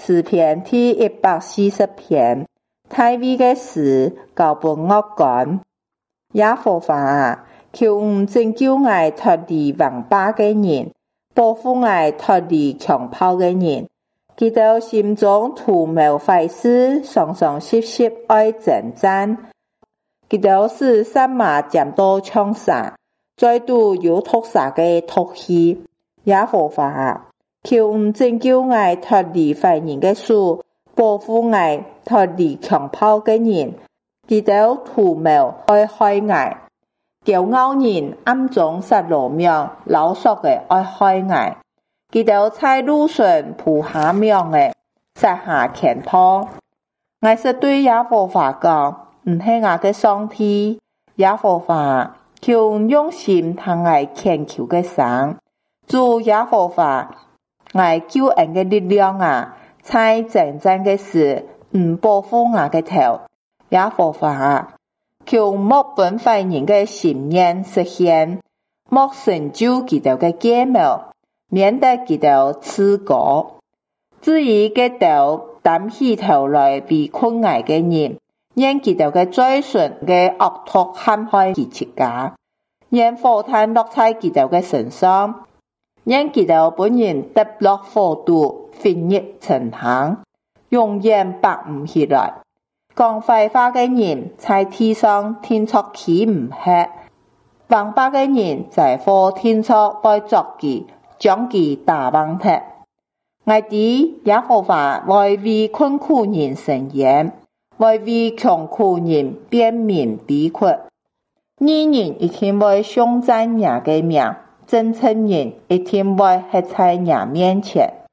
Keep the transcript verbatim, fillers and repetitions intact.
詩篇第一百四十篇，大衛的詩交本樂講。耶和華啊，求你拯救我脫離王霸的人，保護我脫離強暴的人。他們心中圖謀壞事，常常歇歇愛爭戰。他們使殺馬漸到槍殺，再度有屠殺的毒氣。耶和華啊，求你拯救我脫離壞人的手，保護我脫離強暴的人。他們圖謀愛害我，驕傲人暗中殺羅苗，老實的愛害我。他們在路上鋪下苗的，撒下圈套。我是對耶和華講，唔係我的上帝。耶和華，求你用心聽我懇求的聲。主耶和華，我救恩的力量啊，在爭戰的時，唔保護我的頭。耶和華，求莫本壞人的心願實現，莫成就他們的計謀，免得他們刺過。至於他們擔起頭來圍困我的人，願他們的嘴唇的惡毒陷害其自家，願火炭落在他們的身上，願他們本人跌落火堵，焚熱成行，永遠拔唔起來。講壞話的人在地上天作其唔吃，王霸的人在火天作愛作其，將其打亡踢。我知耶和華為為困苦人伸冤，為為窮苦人辯明逼屈。義人一定會頌讚耶的名，真誠人一定會喺在耶面前。